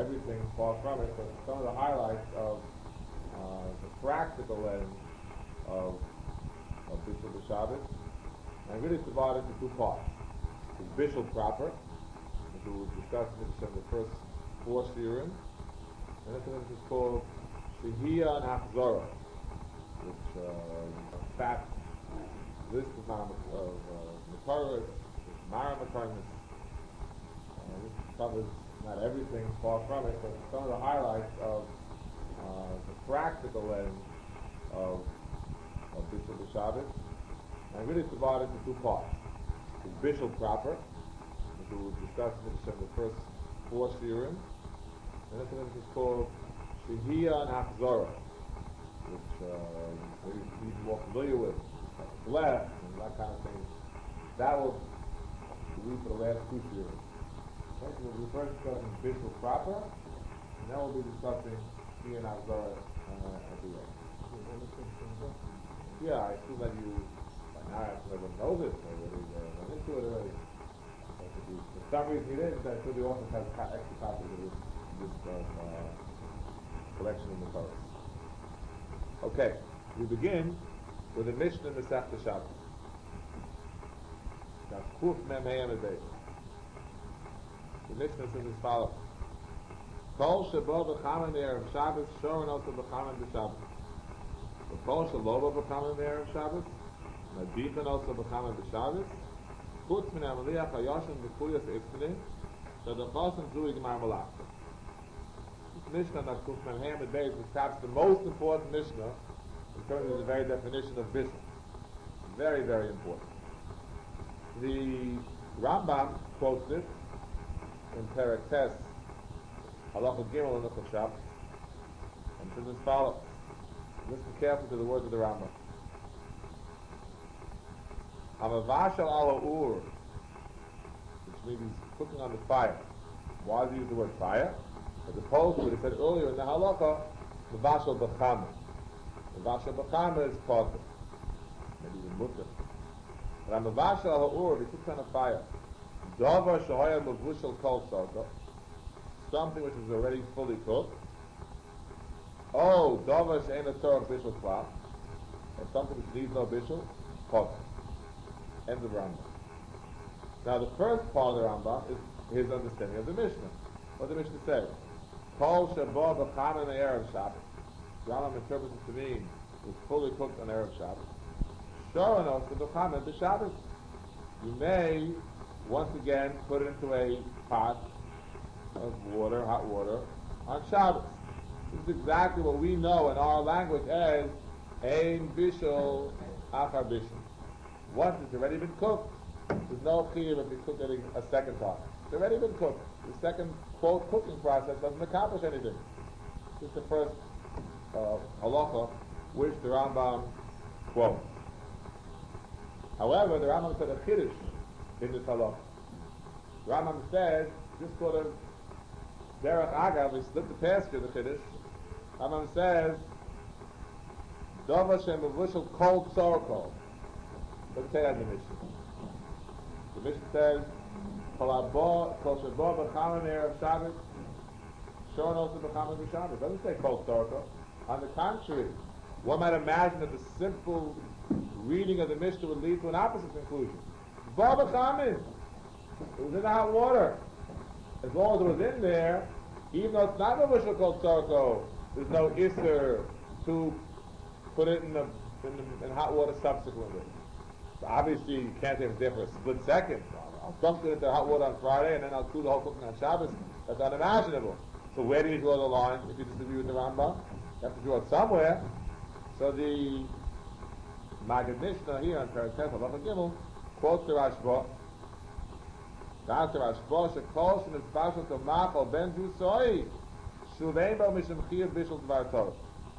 everything, far from it, but some of the highlights of the practical end of Bishul B'Shabbos, and really it's divided into two parts. There's Bishul proper, which we will discuss in the first 4 shiurim, and this one is called Shehiyah and Achzorah, which in fact list of Makarah, Mara Makarahs. This covers not everything, far from it, but some of the highlights of the practical end of Bishul B'Shabbos, and really it's divided into two parts. There's Bishul proper, which we will discuss in the first 4 shiurim, and this one is called Shehiyah and Achzorah, which he's more familiar with, blessed and that kind of thing. That will be for the last 2 shiurim. Okay, so we'll be first discussing Bishul proper, and then we'll be discussing Shehiyah and Achzorah at the end. Yeah, I assume that you, by now, everyone knows it already, went into it already. For some reason you didn't, I'm sure the author has extra copies of this collection of the Torah. Okay, we begin with a Mishnah in Masechta Shabbos. Now, Kuf Mem Hey Amud Beis. The Mishnah says as follows: Kol shebo b'chaman erev Shabbos, shorin also b'chaman b'Shabbos. Kol shelo b'chaman erev Shabbos, madichan also b'chaman b'Shabbos. Chutz min hamaliach hayoshin b'kuyas ifnei, shadachosam zui gemar malach. This Mishnah that Kuf Mem Hey Amud Beis is perhaps the most important Mishnah in terms of the very definition of Bishul. Very, very important. The Rambam quotes it in Perek Tes, Halacha Gimel in the Chashab, and says as follows. Listen carefully to the words of the Rambam. Hamavashal ala ur, which means he's cooking on the fire. Why does he use the word fire? As opposed to what he said earlier in the Halacha, Mavashal b'chama. Mavashal b'chama is potter, maybe even mutter. But Hamavashal ala ur, he cooks on a fire. Davar shahaya mavushal kol sarka, something which is already fully cooked. Oh, davar she'ena tzorach bishul klal, or something which needs no bishul, potter. End of Rambam. Now the first part of the Rambam is his understanding of the Mishnah. What the Mishnah says: Kol sheba b'chaman erev Shabbos. Rambam interprets it to mean it's fully cooked on erev Shabbos. Shorin also b'chaman b'Shabbos. You may once again put it into a pot of water, hot water, on Shabbos. This is exactly what we know in our language as ein bishul achar bishul. Once it's already been cooked, there's no chiyuv if you cook it a second time. It's already been cooked. The second, quote, cooking process doesn't accomplish anything. This is the first halacha which the Rambam quotes. However, the Rambam said a chiddush in this halacha. The Rambam says, just sort of derech agav, we split the pasture, the chiddush. Rambam says, Dova shem mavushal kol tzor kol. Let's say that in the Mishnah. The Mishnah says, Kol shebo b'chaman erev Shabbos, shorin also b'chaman b'Shabbos. It doesn't say kol tzorko. On the contrary, one might imagine that the simple reading of the Mishnah would lead to an opposite conclusion. Bo b'chaman. It was in the hot water. As long as it was in there, even though it's not a bushel called tzorko, there's no isser to put it in hot water subsequently. So obviously, you can't say it's there for a split second. I'll dunk it into hot water on Friday and then I'll do the whole cooking on Shabbos. That's unimaginable. So where do you draw the line if you disagree with the Rambam? You have to draw it somewhere. So the Maggid Mishnah here on Perek Tes Halacha Gimel quotes the Rashba. That's the Rashba. Shekol shenitzbashel to machol ben jusoi shuvein bo mishum chiyuv bishul dvar torah.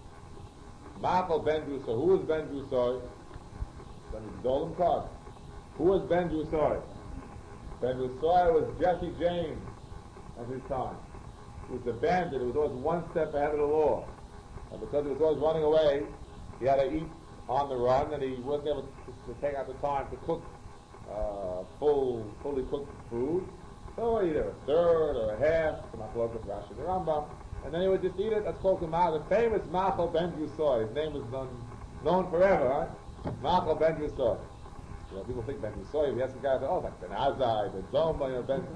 Machol ben jusoi. Who is ben jusoi? The Dolim card. Who was Ben Jusoi? Ben Jusoi was Jesse James at his time. He was a bandit who was always one step ahead of the law. And because he was always running away, he had to eat on the run, and he wasn't able to take out the time to cook fully cooked food. So either a third or a half, the machlokas Rashi and the Rambam, and then he would just eat it. That's called the famous Machal Ben Yusoi. His name is known forever, right? Machal Ben Yusoi. You know, people think Ben Yusoi. If you ask the guy, oh, like Ben Azai, Ben Zoma, you know, Ben.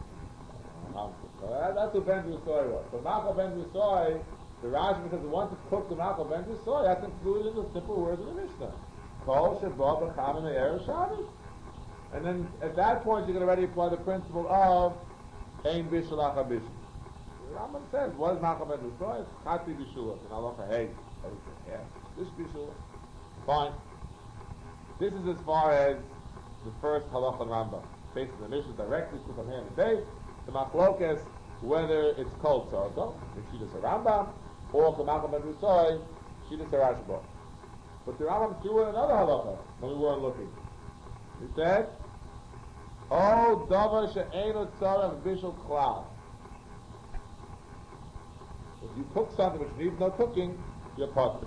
That's what Ben Yusoi was. So Machal Ben Yusoi, the Rashi says, once it's cooked the Machal Ben Yusoi, that's included in the simple words of the Mishnah. Kol Shabbat B'Chanan Erev Shabbos. And then at that point you can already apply the principle of Ein Bishul Acha Bishul. The Rambam says, what is Machal Ben Yusoi? It's Chati Bishul. And Halacha, hey, this Bishul. Fine. This is as far as the first Halacha and Rambam. Based on the Mishnah directly to the hand and base, the Machlokas, whether it's called Tzarko, the Shidduch Rambam, or Machal Ben Yusoi, Shidduch Rashba. But the Rambam threw in another halacha when we weren't looking. He said, "Oh, davar she'eino tzarech bishul klal." If you cook something which needs no cooking, you're part.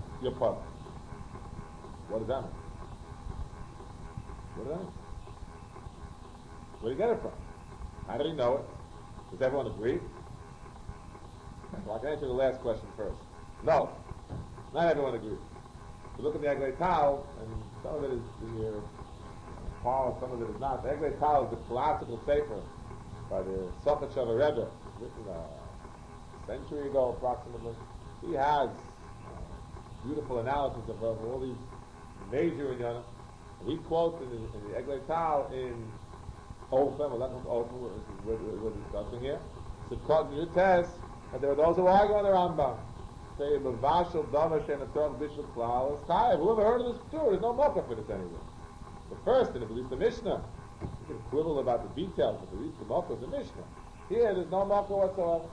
What does that mean? What does that mean? Where do you get it from? How do you know it? Does everyone agree? Well, I can answer the last question first. No, not everyone agrees. You look at the Eglei Tal, and some of it is here, Paul, some of it is not. The Eglei Tal is the classical sefer by the Sochachover Rebbe, written a century ago approximately. He has beautiful analysis of all these major inyanim. He quotes in the Eglei Tal in Ofen, we're discussing here, Sivkot Yutes, and there are those who argue on the Rambam. Say, Mavashal Davash and a Torah Bishul Klal is Chayev. Whoever heard of this before? There's no mocha for this anywhere. But first, in at least the Mishnah, you can quibble about the details, but at least the mocha is the Mishnah. Here, there's no mocha whatsoever.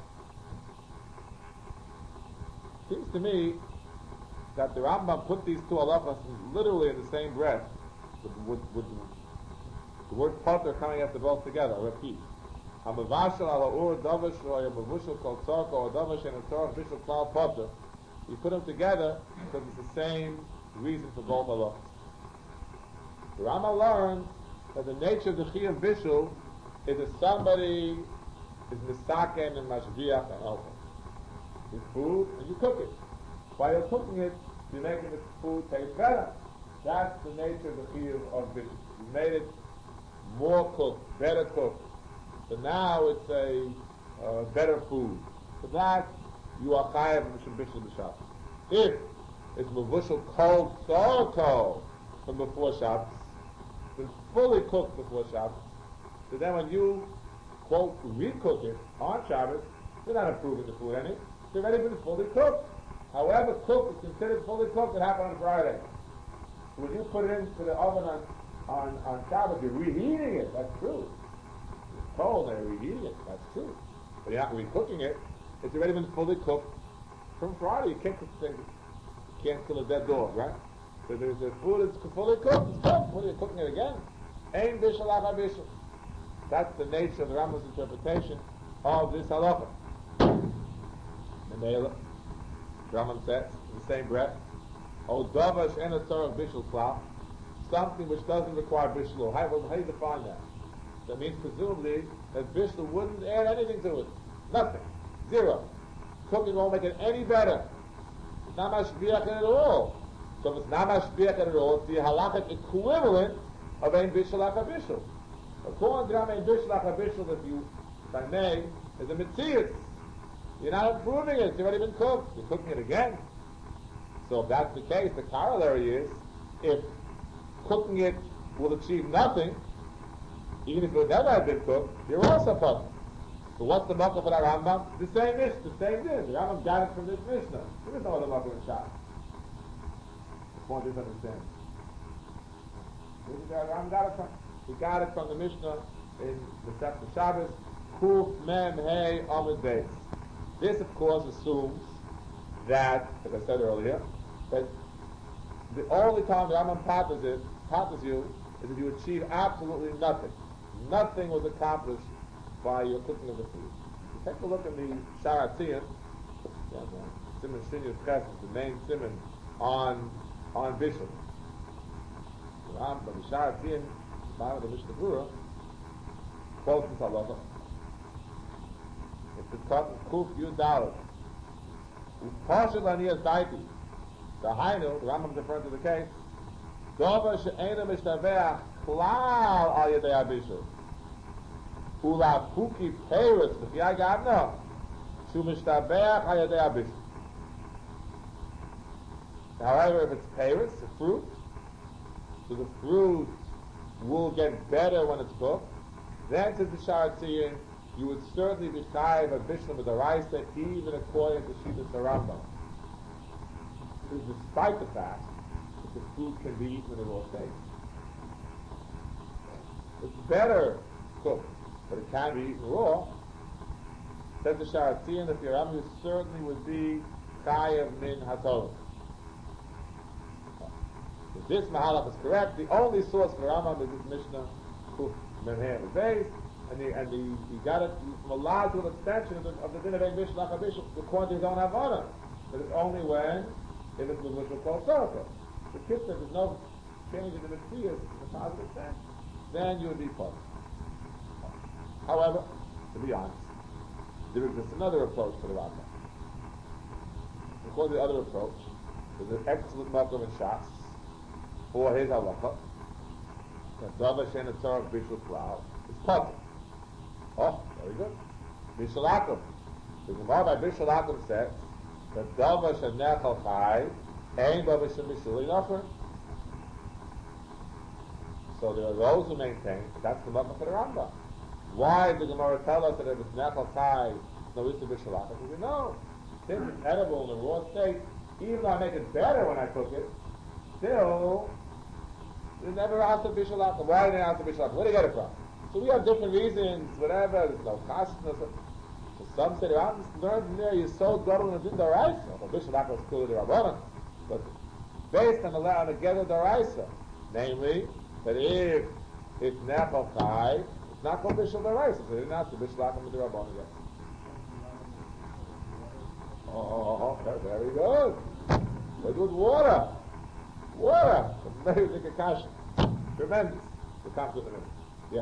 Seems to me that the Rambam put these two halachas literally in the same breath, with the word potter coming after both together. I repeat. Hamavashal ala ur davash roya mavushal kol tzarko or davash and a tzark bishul klal potter. You put them together because it's the same reason for both halachas. The Rama learned that the nature of the chiyuv bishul is that somebody is misaken and mashviach and alcohol. It's food and you cook it. While you're cooking it, you're making the food taste better. That's the nature of the chiyuv of bishul. You made it more cooked, better cooked. So now it's a better food. For that, you are chayav mishum bishul b'Shabbos. If it's mavushal cold tzarko from before Shabbos, been fully cooked before Shabbos, so then when you, quote, recook it on Shabbos, you're not improving the food any. It's already been fully cooked. However cooked is considered fully cooked, it happened on Friday. So when you put it into the oven on Shabbos, you're reheating it. That's true. Cold, they're reheating it. That's true. But you're not recooking it. It's already been fully cooked from Friday. You can't cook things. You can't kill a dead dog, right? So there's a food that's fully cooked. It's cooked. What are you cooking it again? Ein bishul acha bishul. That's the nature of the Rambam's interpretation of this halacha. And the Rambam says in the same breath, "O davash en a tzarach bishul klal," something which doesn't require bishul. How do you define that? That means presumably that bishul wouldn't add anything to it. Nothing. Zero. Cooking won't make it any better. It's not mashbiach at all. So if it's not mashbiach at all, it's the halachic equivalent of ein bishul acha bishul. According to ein bishul acha bishul, if I may, is a mitzias. You're not improving it. It's already been cooked. You're cooking it again. So if that's the case, the corollary is, if cooking it will achieve nothing, even if it never had been cooked, you're also puzzled. So what's the makkah for that Rambam? The same Mishnah, the same thing. The Rambam got it from this Mishnah. There is no other makkah in Shabbos. The point is understand. Rambam got it from. He got it from the Mishnah in the Sefer Shabbos. Kuf Mem Hey Amud Beis. This, of course, assumes that, as I said earlier, that the only time the Rambam patters you is if you achieve absolutely nothing. Nothing was accomplished by your cooking of the food. You take a look in the Shara Tziyun, Simon Shinyus Ches is the main Simon on Bishul. The Shara Tziyun, the Mishnah Berurah, quotes this halacha. the cotton kuf yudal. Partial aniyas daiti. The Hainu, the Rambam is referring to the case. Dova she'ena mishtaveach klal al yedei abishul. Ula puki peirus b'chiyai gavna shu mishtaveach al yedei abishul. However, if it's peirus, a fruit, so the fruit will get better when it's cooked, then to the Sharatziyin, you would certainly be chayiv a bishul with the rice, even according to Shitas Rambam. Despite the fact that the food can be eaten in a raw state. It's better cooked, but it can be eaten raw. Says the Sharatziyin, that the Rambam certainly would be chayiv min haTorah. If this Mahalach is correct, the only source for Rambam is this Mishnah, Kuf Memher Beis, and he got it from a lot to an extension of the din of Ein Bishul Achar Bishul, according to his own Havana. But it's only when, if it's what we call Soraka. The kiss, if there's no change in the Mitzvah, in the positive sense, then you would be punished. However, to be honest, there exists another approach to the Rambam. According to the other approach, there's an excellent makom in Shas for his halacha. That Dava Shein Tzorach Bishul Klal is potter. Oh, very good. Bishul Akum. The Gemara by Bishul Akum says that Dava Shenechal Chai Ein Ba Bishul Bishul Inofer. So there are those who maintain that's the makom for the Rambam. Why did the Gemara tell us that if it's Nechal Chai, no issue Bishul Akum? Because we know, since it's edible in the raw state, even though I make it better when I cook it, still, they never asked the Bishul Akum. Why did they ask the Bishul Akum? Where did they get it from? So we have different reasons, whatever, there's no chashness. So some say, I learned from there, you're so double in the Daraisa. Well, Bishul Akum is clearly the Rabbanan. But based on the Geder Daraisa, namely, that if it's Nechal Chai, it's not called Bishul Daraisa. So they didn't ask the Bishul Akum with the Rabbanan yet. Oh, very good. Very good water. Water! Very big a kasha. Tremendous. The kasha of the minute. Yeah.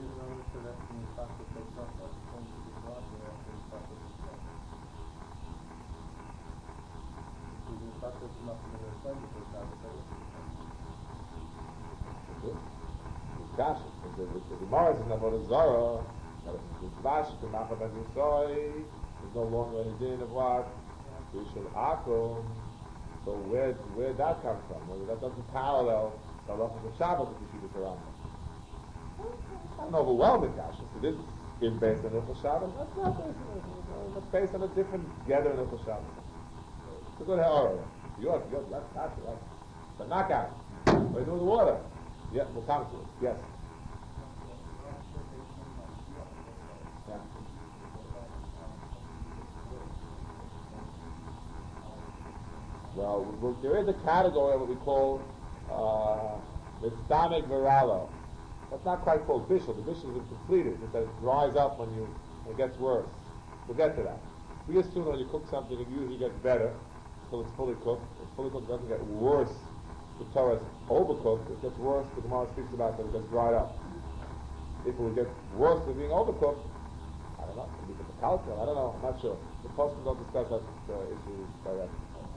Kasha. The Gemara is in Avodah Zarah. That if it's Vash, the Machav and Yisoy, there's no longer any din of what? Bishul Akum. So where that come from? Well, that doesn't parallel the halacha of Shabbos if you see this around. It's not an overwhelming kasha. It is based on Hilchos Shabbos. That's not based on Hilchos. It's based on a different gather in Hilchos Shabbos. It's a good ha'ara. That's kasha, right? It's a knockout. What do you do with the water? Yeah, we'll come to it. Yes. Yeah. Well, there is a category of what we call Mitzdamek Viralo. That's not quite called Bishul. The Bishul is completed. It's that it dries up when it gets worse. We'll get to that. We assume when you cook something, it usually gets better until it's fully cooked. It's fully cooked, it doesn't get worse. The Torah is overcooked. It gets worse. The Gemara speaks about that it gets dried up. If it would get worse than being overcooked, I don't know. Maybe it's a calcium. I don't know. I'm not sure. The Poskim don't discuss that issue directly.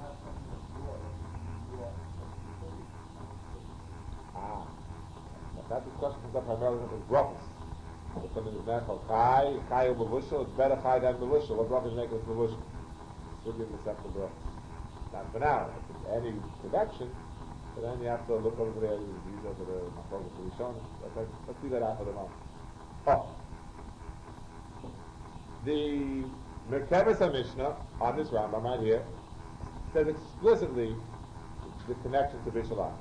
That discussion comes up primarily with brachos. If something is Nechal Chai or Mevushal, it's better Chai than Mevushal. What brachos make it Mevushal? Still give the separate brachos. Not for now. If it's any connection, but then you have to look over there. These are the Machlokas to be shown. Let's leave that out for the moment. Oh. The Merkeves HaMishnah on this Rambam right here says explicitly the connection to Bishul Akum.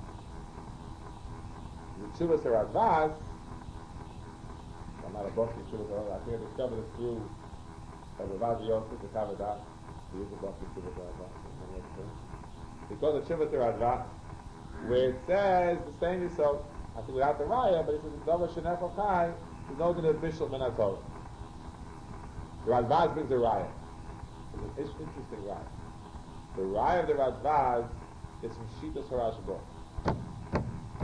The Tshuvas HaRadvaz, I'm not a book in Tshuvas HaRadvaz, I think I discovered it through Ravav Yosef, the Kavadah. He is a book in Tshuvas HaRadvaz. Because of Tshuvas HaRadvaz, where it says the same is so, I think without the Raya, but it says Dava Shenechal Chai, there's no din of Bishul Min HaTorah. The Radvaz brings the Raya. It's an interesting Raya. The Raya of the Radvaz is from Shitas HaRashba.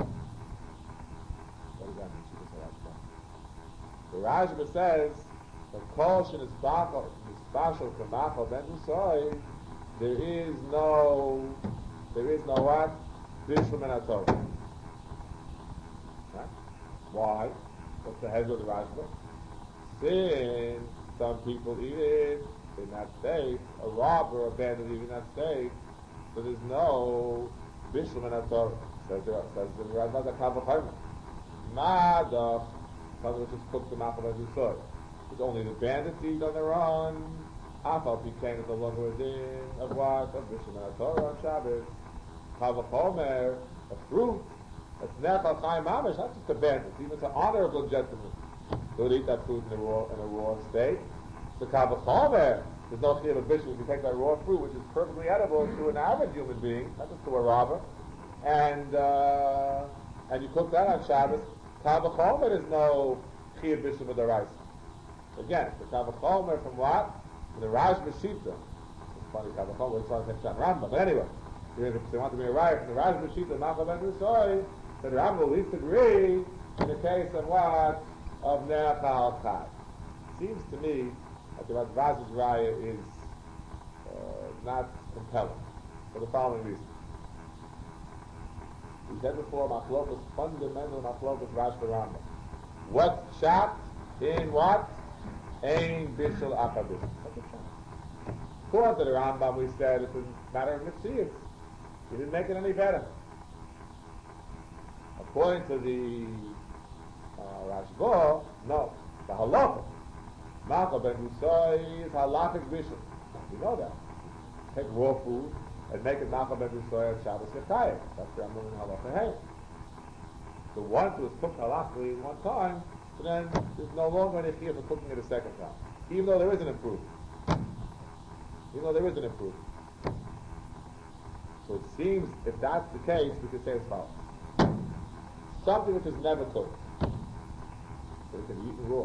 What does that mean, Shitas HaRashba? The Rashba says Of course, in Bachel from Bachel Ben Husay, there is no what? Bishlam and Atorah. Right? Why? What's the head of the Rashba? Since some people eat it in that state, a robber or a bandit eat in that state, so there's no Bishlam and Atorah. Says the Rashba, the Kavachayma. Madach, something which is cooked in Machal Ben Husay. It's only the bandits eat on their own. Afal Pikain is no longer a din of what? Of Bishlam and Atorah on Shabbos. Kavachomer, a fruit, that's nechal chayim mamish, not just a bandit, even it's an honorable gentleman who would eat that fruit in a raw state. So kavachomer, there's no chiyuv of bishul if you take that raw fruit, which is perfectly edible to an average human being, not just to a robber, and you cook that on Shabbos. Kavachomer, there's no chiyuv bishul with the rice. Again, the kavachomer from what? From the Raj Meshita. It's funny, kavachomer, it's on the Rambam, but anyway. If they want to be a riot from the Raj Meshita and Machal Ben Husay, then the Rambam will at least agree in the case of what? Of Nechal Chai. Seems to me that the Raj's riot is not compelling for the following reason. We said before, Machlokas, fundamental Machlokas Rash Rambam. What's shot in what? Ein Bishul Acha Bishul. What's a shot? According to the Rambam, we said it's a matter of Metzius. He didn't make it any better. According to the Rashba, no. The halacha. Machal Ben Husay is halachic bishul. You know that. Take raw food and make it Machal Ben Husay on Shabbos Yechayim. That's the Rambam in halacha hey. So once it was cooked halachically one time, so then there's no longer any chiyuv for cooking it a second time. Even though there is an improvement. So it seems, if that's the case, we could say as follows. Something which is never cooked, but it can be eaten raw.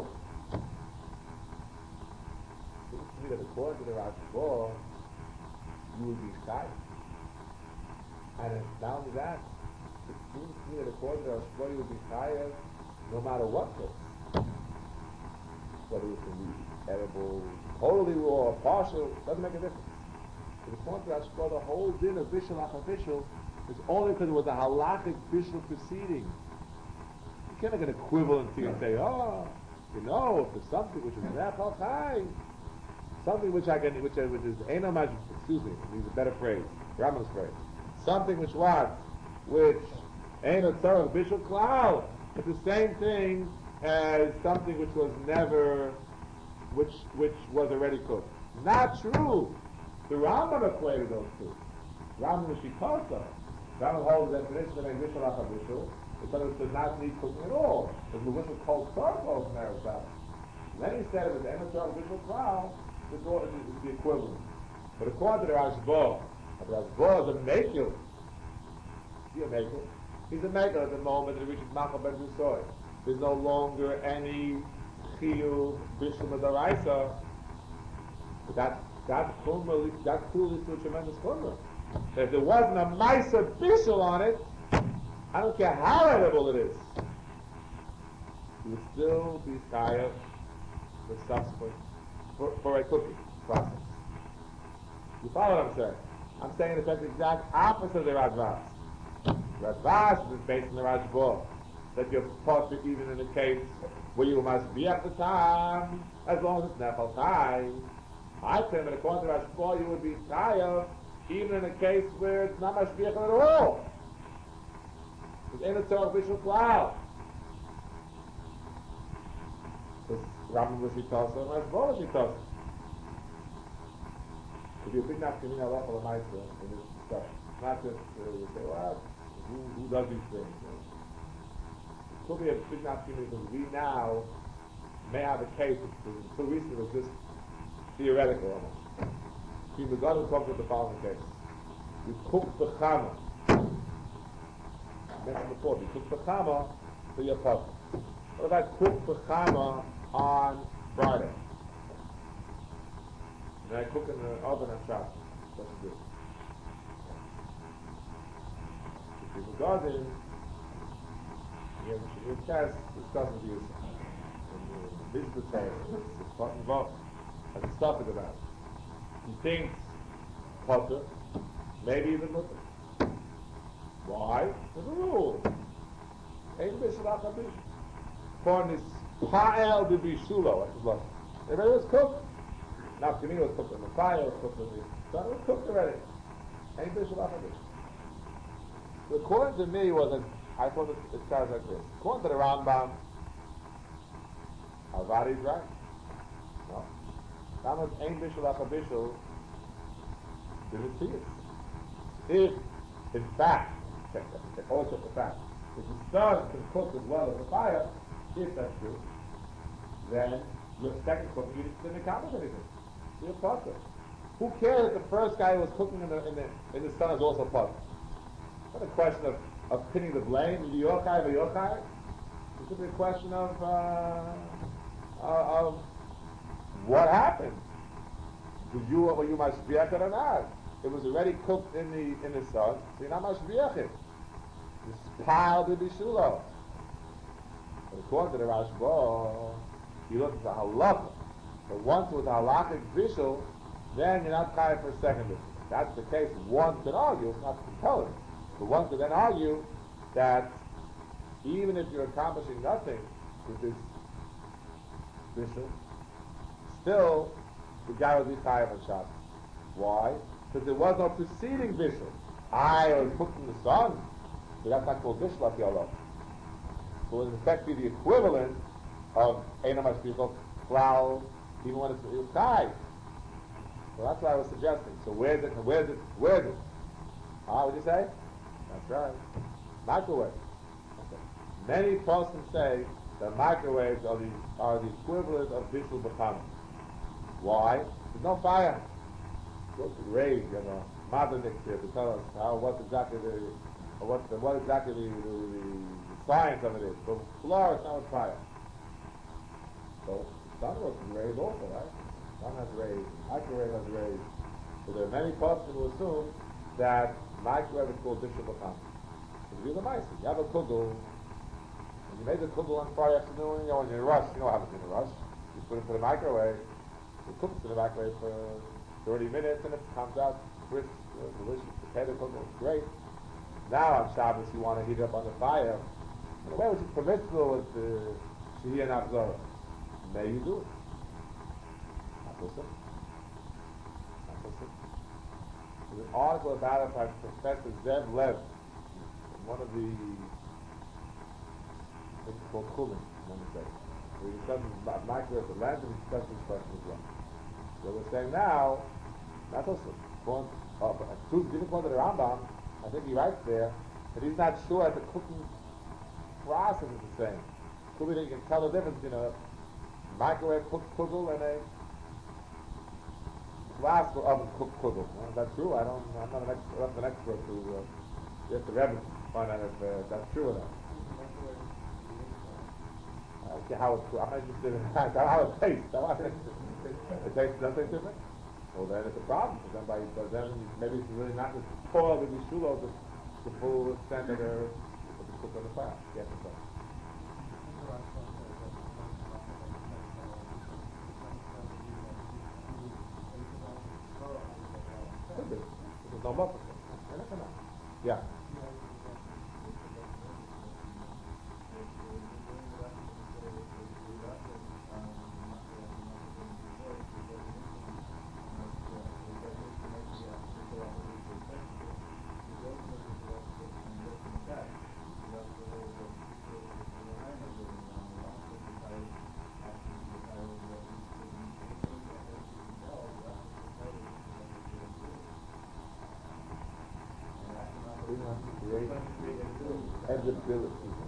It seems to me that according to the Rashba, you would be shy. And not only that, it seems to me that according to the Rashba, you would be shy no matter what cooked. Whether it can be edible, totally raw, partial, doesn't make a difference. But according to Rashba, the whole din of bishul acha bishul is only because it was a halachic bishul proceeding. You can't make an equivalent to and say, if there's something which is nechal chai, something which is enamaj, excuse me, use a better phrase, Rambam's phrase, something which what? Which ain't a tzarech bishul klal. It's the same thing as something which was never, which was already cooked. Not true. The Rambam equated those two. Rambam is Shikasa. Rambam holds the definition of a bishul acha bishul. It does not need cooking at all. Because the whistle called charcoal from Aristotle. Then he said it was the tzarech bishul klal. It's the equivalent. But according to the Rashba is a makil. Is he a makil? He's a makil at the moment that he reaches Machal Ben Husay. There's no longer any chiyuv bishul medaraisa. But that cool is to a tremendous chumrah. If there wasn't a ma'aser bishul on it, I don't care how edible it is, you would still be chayav for subsequent for a cooking process. You follow what I'm saying? I'm saying it's the exact opposite of the Radvash. Radvash is based on the Rashba, that you're supposed to even in a case where you must be at the time, as long as it's nefal time. I claim that according to Rashba, you would be chayav even in a case where it's not mashbiach at all. It's in a tzarech bishul klal. Because Rambam was Shitasa and Rashba was Shitasa. If you're big enough to mean Allah for the Maisa in this discussion, not just you say, well, who does these things? It could be a big enough to because we now may have a case which until recently was just theoretical almost. See, the God will talk about the following case. You cook the chama. I mentioned before, you cook the chama for your puzzle. What if I cook the chama on Friday? And I cook in the oven on Shabbos. What's it do? If you garden, you test discuss with you. Mishnah says, it's fucking involved. Has a stuff about it. He thinks potter, maybe even mutter. Why? There's a rule. Ain't Mishnah Chabish. Corn is pa'el b'bishulo. It was cooked. Now, to me, it was cooked on the fire, it was cooked on the sun, it was cooked already. Ain't Mishnah Chabish. According to me, I thought it starts like this. According to the Rambam, Alvari is right. No. Rambam ain't Bishul Achabishul, didn't see it. If, in fact, also the fact, if the stone can cook as well as the fire, if that's true, then your second cooking, you didn't accomplish anything. You're a potter. Who cares if the first guy who was cooking in the sun is also a potter? It's not a question of pinning the blame, Yochai or Yochai. It's simply a question of what happened. Were you mashviach it or not? It was already cooked in the sun, so you're not mashviach it. It's piled in the shulo. But according to the Rashba, you look at the halakha. But once with the halakhic vishul, then you're not chayav for a second vishul. If that's the case, one could argue, it's not compelling. But one could then argue that even if you're accomplishing nothing with this vishul, still the guy would be chayav on Shabbos. Why? Because there was no preceding vishul. I was cooked in the sun, so that's not called vishul at Yolov. So it would in effect be the equivalent of Einam Ashpikot Klal, even when it's died. So that's what I was suggesting. So where's it? What would you say? That's right. Microwave. Okay. Many persons say that microwaves are the equivalent of Bishul B'chana. Why? There's no fire. Go to Ray, Madonic here to tell us what exactly the science of it is. But flour is not with fire. So sun was raised also, right? Sun has raised, microwave has raised. So there are many persons who assume that microwave is called Bishul B'chana. So you do the mice. You have a kugel, and you made the kugel on Friday afternoon, when you're in a rush, you know what happens in a rush. You put it into the microwave, it cooks in the microwave for 30 minutes, and it comes out crisp, delicious potato kugel. It's great. Now on Shabbos you want to heat it up on the fire. In a way which is permissible with the Shehiyah Nachzorah. May you do it. Not so simple. Not so simple. There's an article about it by Professor Zev Lev, one of the, it's called Chulin, let me say. So he discusses about microwave the land, and he discusses this question as well. So we're saying now, not so simple. Even according to the Rambam, I think he writes there that he's not sure that the cooking process is the same. Could be that you can tell the difference between a microwave cooked kugel and a glass oven cooked kugel. Is that true? I'm not an expert to get the Rebbe to find out if that's true or not. I see how it's. I'm not interested in how it tastes. It tastes nothing different. Well, then it's a problem. Because then maybe it's really not just toil with these shulos the full extent of their cooked on the fire. Yes, it's right. Could be. There's no muffin. Yeah. Edibility.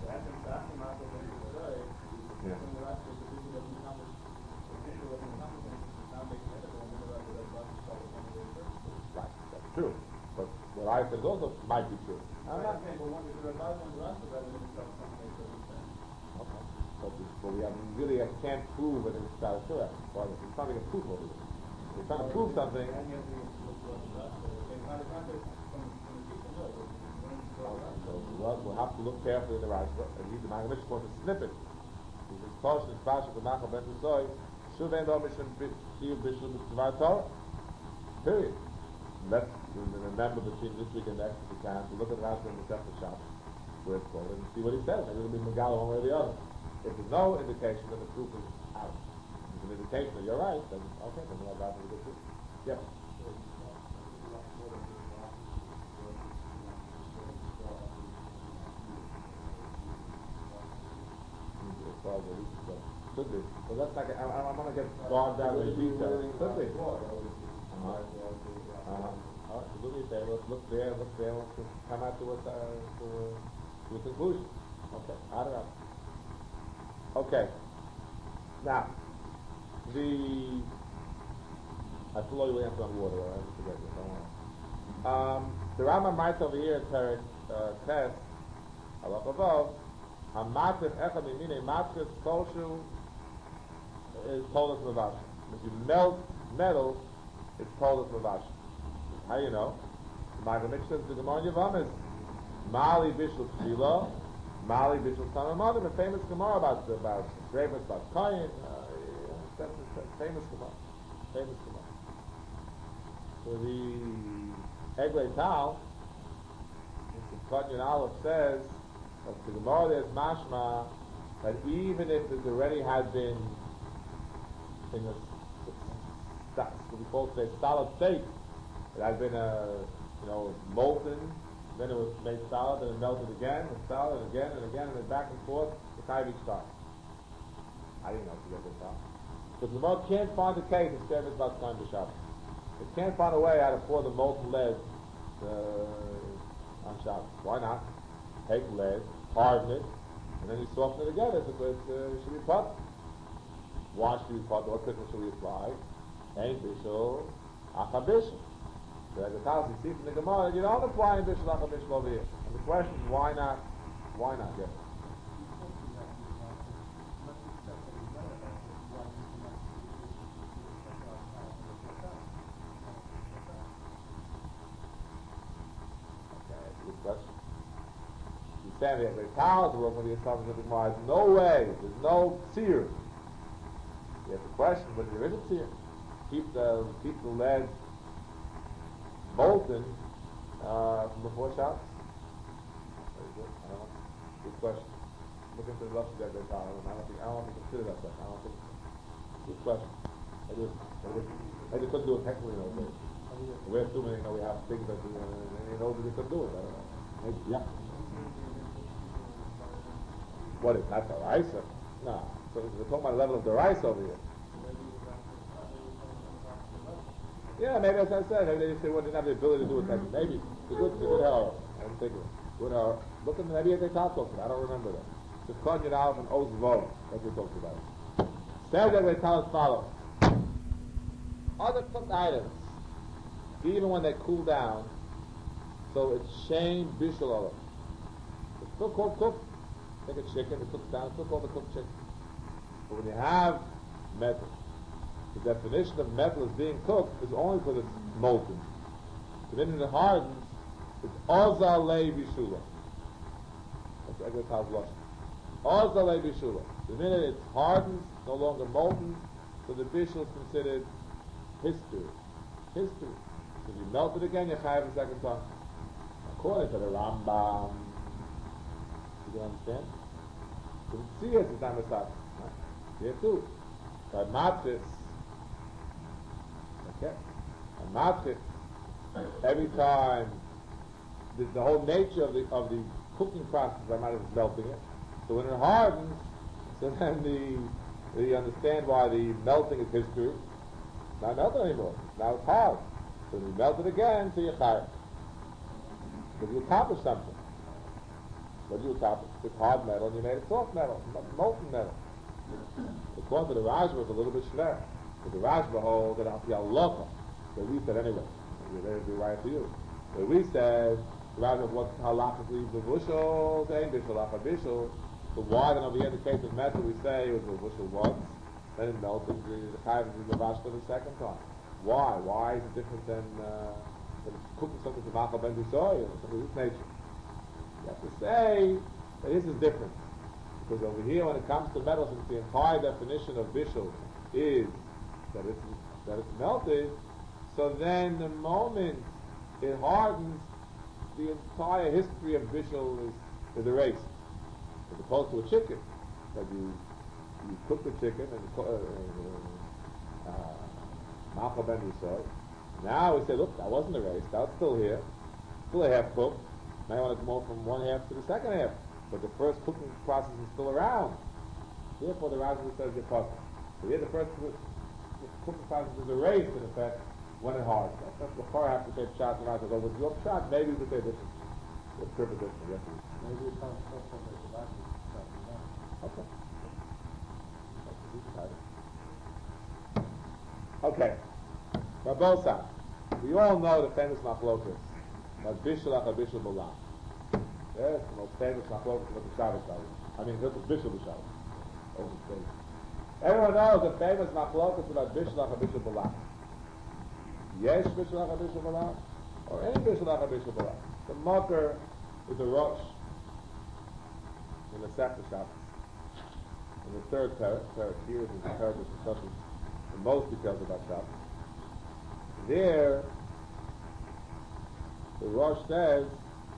Yeah. Right, that's true. But what I said also might be true. I'm not saying, but one is the okay. But we really can't prove it in the Shara Shura. Well, it's not like a proof over it. We're trying to prove something. Well, we'll have to look carefully in the Rashba and read the Maggid Mishnah for a snippet. This caution is Pasha for Machal Ben Tusoy, Shuven Do Mishim Chiyuv Bishul B'Tzivar Torah. Period. Let's remember between this week and next if we can to look at Rashi and the Sefer Shabbos where it's quoted and see what he says. Maybe it'll be Megala one way or the other. If there's no indication, then the proof is out. If there's an indication that you're right, then okay, then we'll have Rashi with the proof. Yes. Could be. But that's like I'm going to get bogged down in detail. Could be. All right, so do me a favor. Let's look there. Let's come out to a conclusion. Okay, add it up. Okay. Now, I told you we answer on water. I forget this. Don't worry. The Rambam writes over here in Perek Tes, Halach Avav, Hamatzif Echad Mimine Matzif Koshu is told as Mavash. If you melt metal, it's told as Mavash. How do you know? The Magamik says the Gemara Yavamis, Mali Bishul Tchila, Mali Bishul Tanamadim, a famous Gemara about Dravis, about Kayin. That's a famous Gemara. Famous Gemara. So the Eglei Tal, the Kanyan Aleph says, of the Gemara there's mashma that even if it already had been in a what we call today solid state, it had been molten, then it was made solid, and it melted again, and solid, and again, and then back and forth. The time each time. I didn't know to get this out. Because the Gemara can't find a case in Shevet about time to Shabbos. It can't find a way how to pour the molten lead on Shabbos. Why not? Take lead, harden it, and then you soften it again. It should be put. Why should we put? What treatment should we apply? Ain't bishul, achabishul. So as a house you see from the Gemara, you don't apply in bishul, achabishul over here. And the question is, why not? Why not? Yes. Okay, good question. Saying that the powers of working with the assumption of the Gemara is no way, there's no seer. You have to question whether there is a seer. Keep the lead molten from before Shabbos. Very good. I don't know. Good question. Look into the Rosh Hashanah Tower. I don't think consider that question. I don't think so. Good question. I just couldn't do it technically in those days. We're assuming we have things that we couldn't do it. I don't know. Maybe, yeah. What is that, the rice? No. So we're talking about the level of the rice over here. Yeah, maybe as I said, maybe they just say, well, they didn't have the ability to do it. Maybe. It's a good hour. I don't think of it. Good hour. Look at maybe they talked about it. I don't remember that. The Konyan Alf and Oz Vov. That's what we talked about. Says that we tell as follows. Other cooked items, even when they cool down, so it's shame bishul olah. It's still called cooked. Take a chicken, it cooks down, it's still called a cooked chicken. But when you have metal, the definition of metal as being cooked is only because it's molten. The minute it hardens, it's ozalei bishula. That's Eglei Tal's lesson. Ozalei bishula. The minute it hardens, no longer molten, so the bishul is considered history. History. So if you melt it again, you have a second time. According to the Rambam, you can understand? So see it, it's not a here too. By matzis, okay? A matzis, every time, the whole nature of the cooking process, by matzis is melting it. So when it hardens, so then you understand why the melting is history. It's not melting anymore. Now it's hard. So when you melt it again, so you chayv. But you accomplish something. What do you accomplish? You took hard metal and you made it soft metal, molten metal. According to the Rajba, it's a little bit shver. But the Rajba holds that Al-Pi Al-Locha, that we said anyway. We're be right for you. But we said, the Rajba, what halachically the bushel, saying bishul, acha bishul. So why then over here in the case of metal we say it was a bushel once, then it melted, the chayv is mavash for the second time. Why? Why is it different than cooking something to machal ben dusoy or something of this nature? You have to say that this is different. Because over here, when it comes to metal, since the entire definition of bishul is that it's melted, so then the moment it hardens, the entire history of bishul is erased. As opposed to a chicken, that you cook the chicken and malcha ben yisod. Now we say, look, that wasn't erased, that's still here, still a half cooked. Now you want to move from one half to the second half, but the first cooking process is still around. Therefore, the Rashi says you're puzzled. So here the first cooking process is erased in effect when it hardens. That's the far have to say shot and Rashi. But with your shot, maybe we could say this is the preposition. Yes, maybe it's not special that the Rashi shot. Okay. Okay. Rabosa. We all know the famous machlokas. But bishul ach bishul b'lam. Yes, the most famous machlokas of the Shabbos. I mean, this is bishul b'Shabbos. Everyone knows the famous machlokas about bishul ach bishul b'lam. Yes, bishul ach bishul b'lam, or any bishul ach bishul b'lam. The mocker is a rosh in the Sefta Shabbos. In the third parak here is the parak which discusses the most details about Shabbos. There, the Rosh says,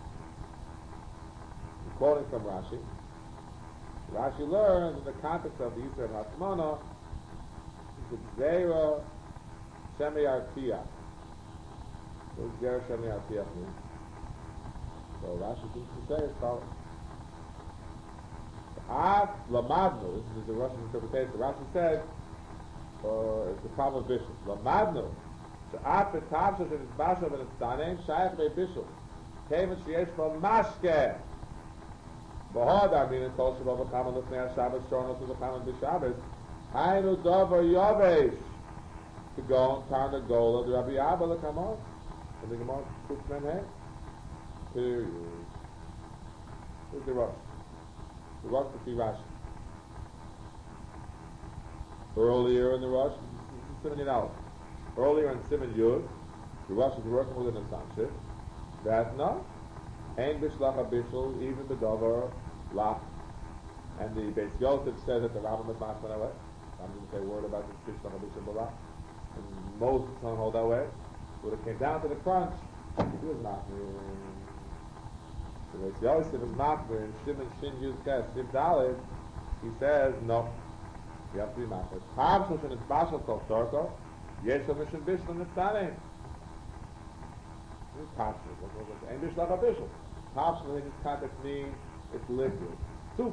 quoting from Rashi, Rashi learns in the context of the Yisrael Hasmana, the Gzeira Shemei Artiyah. What does Gzeira Shemei Artiyah mean? So Rashi seems to say as follows. Af Lamadnu, this is the Russian interpretation. Rashi says, it's the problem of bishul. Lamadnu, she'af etavsha she'nizbasha v'nizdanein shayach be'bishul. Kevin she'yesh bo mashke. B'hod armin kol shebo v'kaman l'fnei ha-Shabbos shornos v'kaman b'Shabbos. Hainu dover yovesh. To go and turn the goal of the Rabbi Abba l'kamon. And the Gemara puts men hey. Period. Here's the Rush. The Rush to see Rashi. Earlier in the Rush, Siman Yud. Earlier in Siman Yud, the Rush is working with an assumption that no, Ein Bishlach HaBishul, even the Dover Lach, and the Beis Yosef says that the Rambam is not that way. I'm going to say a word about this Bishlach HaBishul B'Lach. And most don't hold that way. When it came down to the crunch, it was not. So Beis Yosef is not in Shimon Shin Yud Ches Siv Daled. He says no. You have to be machas. Pav Shoshen is Bashal Kol Torko. Yeshua Mishin Bishul Niftanein. This is Pashal. Ein Bishlach HaBishul. Pashal in this context means it's liquid. Soup.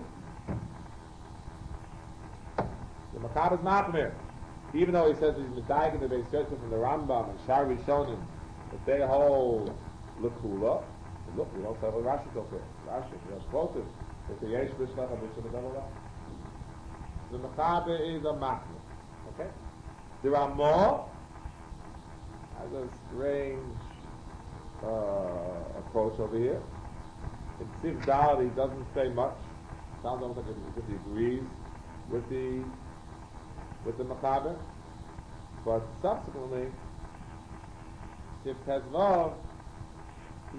The Makab is Machmir. Even though he says he's Medayik in the Beis Yosef from the Rambam and Shar Rishonim, that they hold L'Kula. And look, we don't have a Rashi over here. Rashi, we have quoted. It's a Yesh Bishlach HaBishul Niftanein. The Mechaber is a Machmir. Okay? The Ramah has a strange approach over here. In Siv Dal, he doesn't say much. Sounds almost like he agrees with the Mechaber. But subsequently, Siv Tezvav, he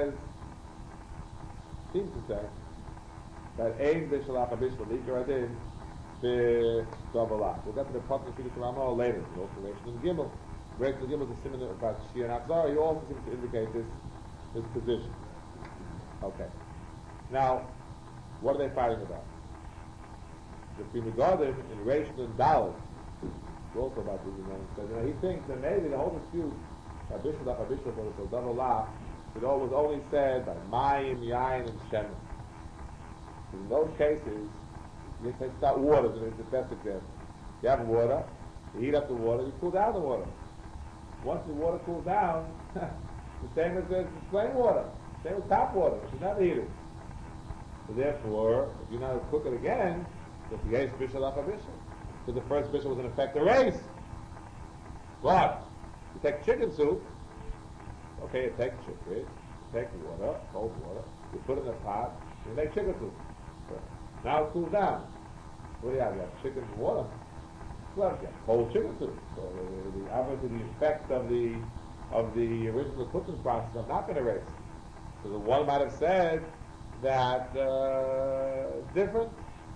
seems to say, that Ein Bishalach HaBishul Likar Adin We'll get to the Pasuk Shidduch Ramah later. The alteration in Gimel. Breaking the Gimel is a similar about Shia and Achzara. He also seems to indicate his position. Okay. Now, what are they fighting about? The Primogodim in Reish and Daled, also about this, says, he thinks that maybe the whole dispute by Bishul HaBishul it was only said by Mayim, Yain, and Shemen. In those cases, it's not water, it's the best example. You have water, you heat up the water, you cool down the water. Once the water cools down, the same as the plain water, same as tap water, which is not heated. So therefore, if you're not to cook it again, it's the Yesh Bishul HaBishul. So the first Bishul was in effect erased. But, you take chicken soup, okay, you take chicken, you take water, cold water, you put it in a pot, you make chicken soup. Now it cools down. What do you have? You have chicken and water. Well, you have cold chicken soup. So obviously the effects of the original cooking process have not been erased. So the one might have said that it's different.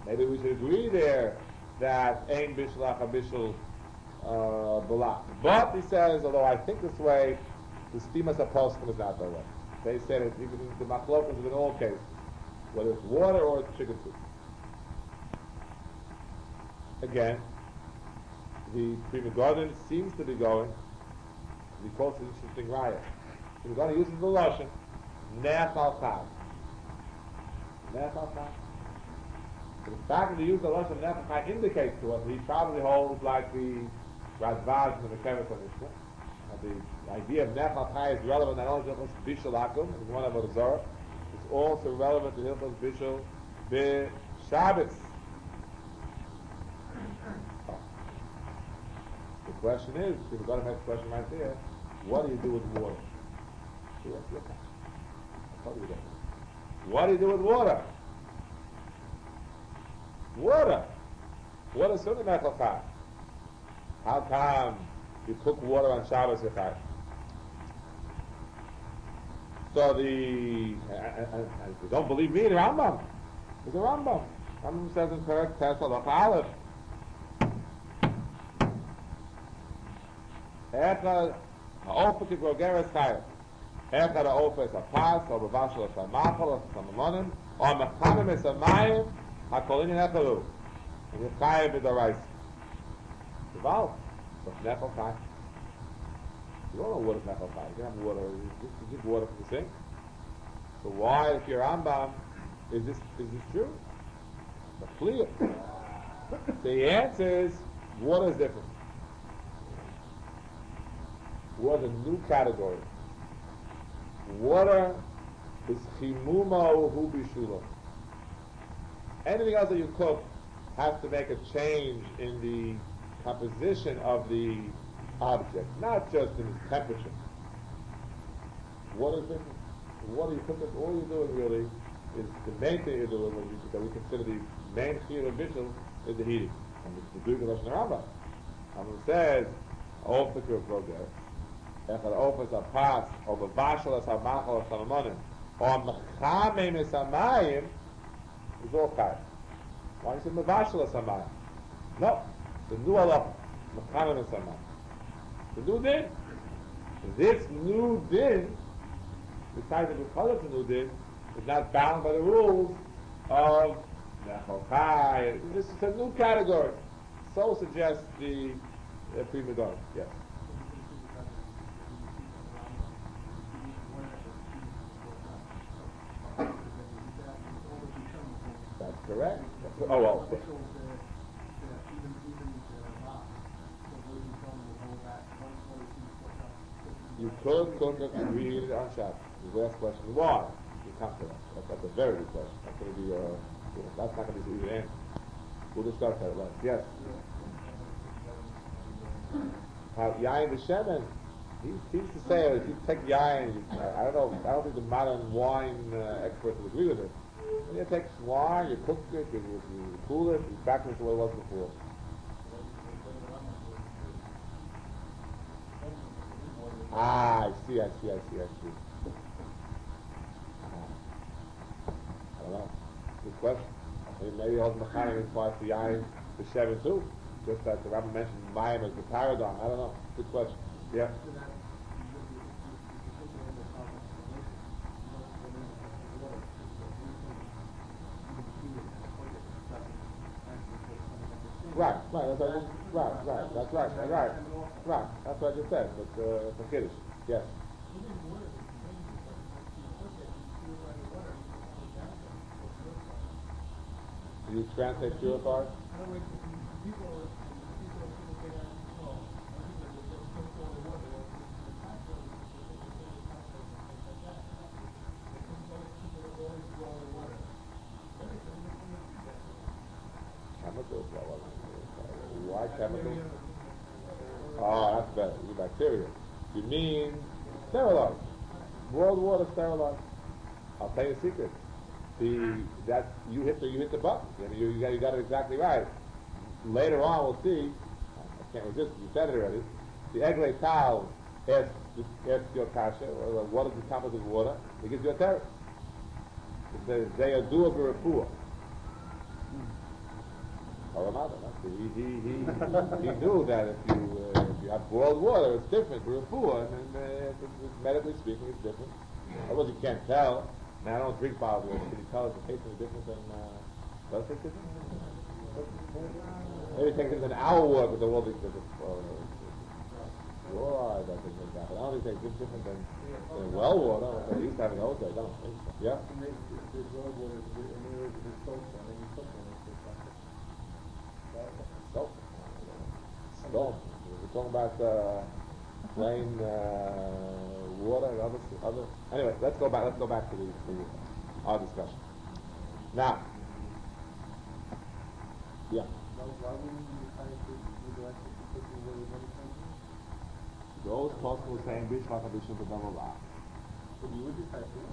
Maybe we should agree there that Ein Bishlach a Bishul Balak. But he says, although I think this way, the Stimas Apostle is not that way. They said it, even the Machlokas is in all cases, whether it's water or it's chicken soup. Again, the Prima Garden seems to be going, he quotes an interesting riot. Prima Garden uses the Lashon, Nech al Chai. Nech al Chai. So the fact that he used the Lashon Nech al Chai indicates to us that he probably holds like the Radvaj and the Kemet Mishnah. The idea of Nech al Chai is relevant not only to Hilchos Bishul Akum, as one of the Zohar, it's also relevant to Hilchos Bishul B'Shabbos. The question is, we've got to have a question right there, what do you do with water? See, that's your question. I'll tell you that. What do you do with water? Water! Water is certainly Nech al Chai. How come you cook water on Shabbos Yechai? So and if you don't believe me, the Rambam. There's a Rambam. Rambam says in Perek Tes Halacha Aleph, Echad ha'ofa k'grogeres chayim. Echad ha'ofa es ha'pas, or b'vashal es ha'machal, or ha'mamonim, or mechanim es ha'mayim, ha'kolin yechalu. And you chayim b'daraisa. Deval. So Nech al Chai. You don't know what is Nech al Chai. You can have water. You drink water from the sink. So why, if you're Rambam, is this true? But clear. The answer is water is different. Water is a new category. Water is chimuma hu bishula. Anything else that you cook has to make a change in the composition of the object, not just in its temperature. Water is different. Water you cook it, all you're doing really is the main thing you're doing that we consider the main chiyuv of bishul is the heating. And the doing the Lashon Rambam. Rambam says, "All fikir proger, echad ofas apas, or b'vashal as hamachal as hamamonim, or mechamim es hamayim is all chai. Why you say b'vashal as hamayim? No, the new halacha, mechamim es hamayim. The new din. This new din, besides the color of the new din, is not bound by the rules of Nech al Chai. This is a new category. So suggests the Prima Garden. Yes. That's correct. Oh well. You could cook it and read it on Shabbos. The last question, why? You come to that. That's a very good question. That's going to be, that's not going to be the answer. We'll discuss that later. Yes? How Yain B'Shemen, he seems to say, if you take Yain, I don't think the modern wine experts would agree with it. When you take wine, you cook it, you cool it, you back it to what it was before. I see. I don't know. Good question. Maybe all the mechanim implies the yain, the sheven too. Just that the Rabbi mentioned Mayim as the paradigm. I don't know. Good question. Yeah. Right. That's right. That's what I just said. But for Kiddush, yes. Do you translate purified? Chemicals? Why chemicals? Oh, that's better. You bacteria. You mean sterilized. World water sterilized. I'll tell you a secret. That you hit the button. You got it exactly right. Later on, we'll see. I can't resist. You said it already. The Eglei Tal asks your kasha, what is the composite of water? He gives you a terrace. It says they are doer b'refuah. He knew that if you have boiled water, it's different for a fool, and medically speaking, it's different. Otherwise, you can't tell. Now, I don't drink bottled water. Can you tell us the taste is different than? Does it taste different? Maybe it takes an hour water, but the water is different. Fluoride, I think like that. But I don't think it's different than well water. They used to have it all day. I don't think so. Yeah. Soap. Soap. We're talking about plain water and other. Anyway, let's go back. Let's go back to our discussion. Now, yeah. Why wouldn't you decide to do Those possible saying Bishvach Bishvach B'Davar Lach. But you would decide to.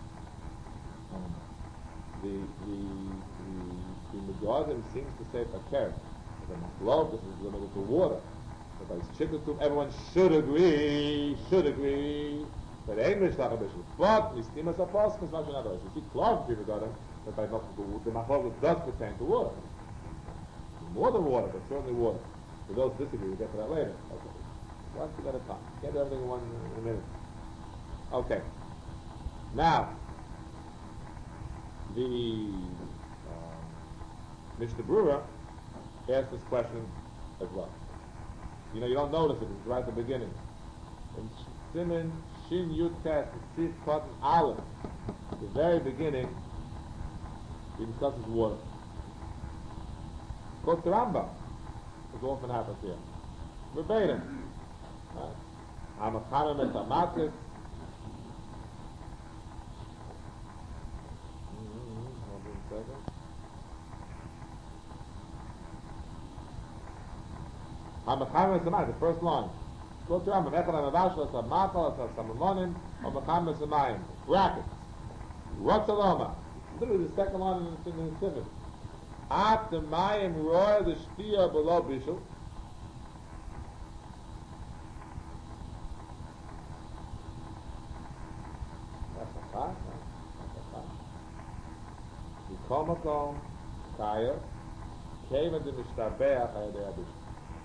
The Megadim seems to say Fakir. The Machlok, this is limited to water. But by Shikkutum, everyone should agree that ain't Bishvach Bishvach. But Nistimas Apos is much another. You see, Klov people got them, but by the Machlok does pertain to water. More than water, but certainly water. For those who disagree, we'll get to that later. Okay. One thing at a time. Can't do everything in a minute. Okay. Now, the Mr. Brewer asked this question as well. You know, you don't notice it. It's right at the beginning. In Siman Shin Yud Tes Tzif Cotton Aleph, the very beginning, he discusses water. Quotes the Rambam, as often happens here. Verbatim. Amachanam et Amatis. Hold on a second. Amachanam et Amatis, the first line. Quotes the Rambam. Echad Amavashla Samatal Samamonim Amachanam et Samayim. Brackets. Rotzaloma. Literally the second line in the Sivan. At the Mayim Roy the Shtia below Bishul. That's a fact. The Komako Kaya came at the Mishtabeach Ayadei Abishul.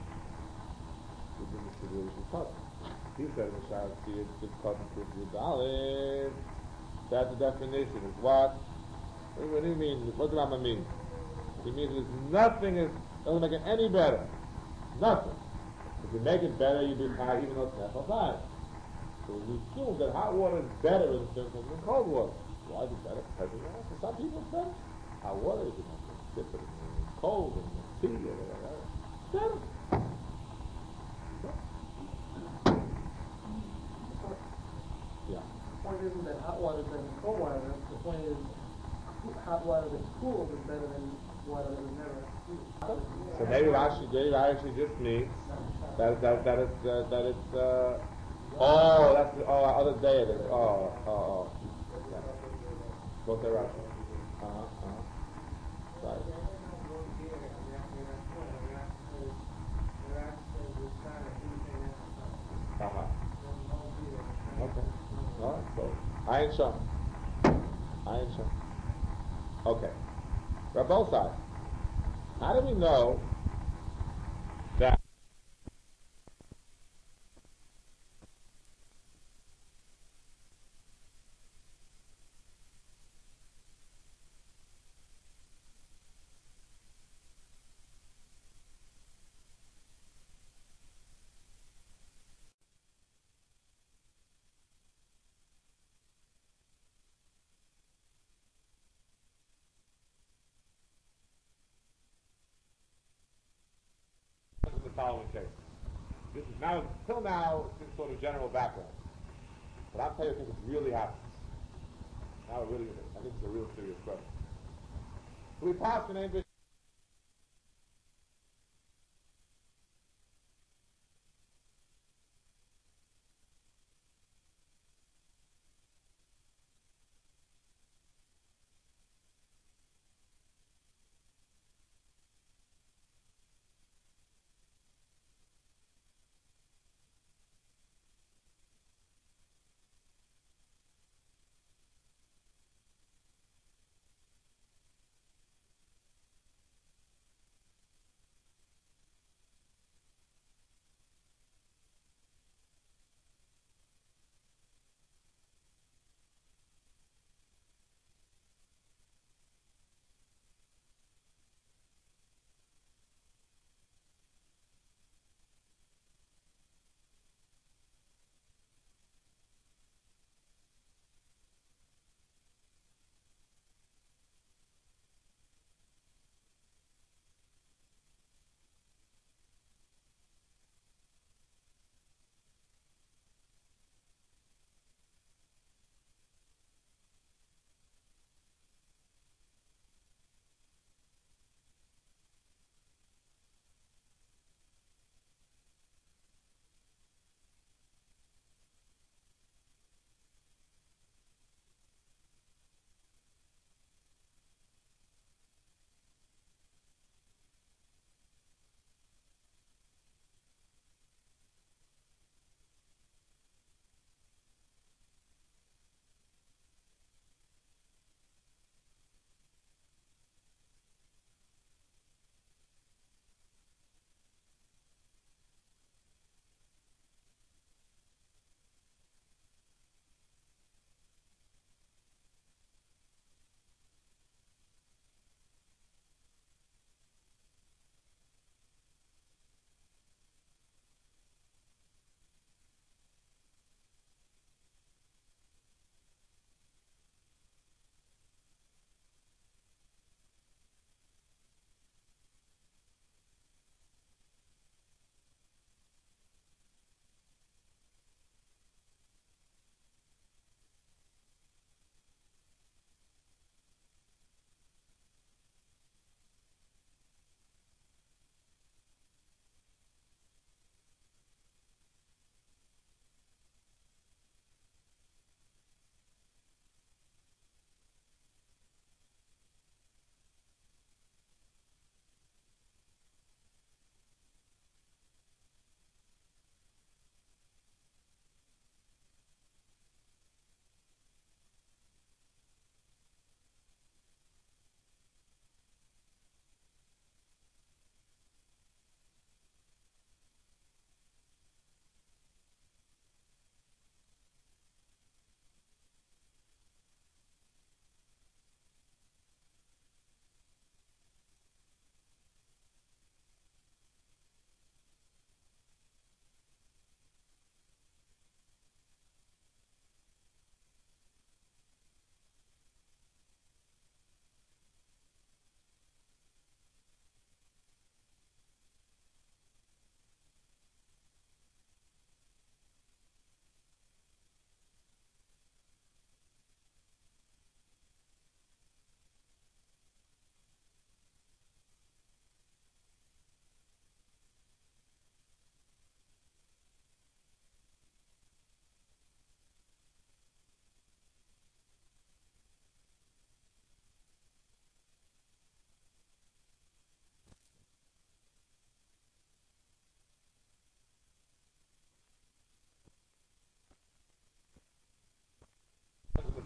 He said in the Shah, see it's just cotton proof Yudalid. That's the definition. Is what? What do you mean? What does Rambam mean? He means doesn't make it any better. Nothing. If you make it better, you do high, even though it's nefal high. So we assume that hot water is better in circumstances than cold water. Why is it better? Because for some people it's better. Hot water is different. Cold and tea and whatever. It's better. Yeah. The point isn't that hot water is better than cold water. The point is hot water that's cooled is better than water that was never cooled. So maybe Rashi just means that it's that's the other day it is. Yeah. What's that Rashi? Right. Okay. All right. So Ayin Sham. Okay. Rabbosai. How do we know that the following case? This is now, till now, this sort of general background. But I'll tell you, I think it really happens. Now it really is. I think it's a real serious question. We pass an English.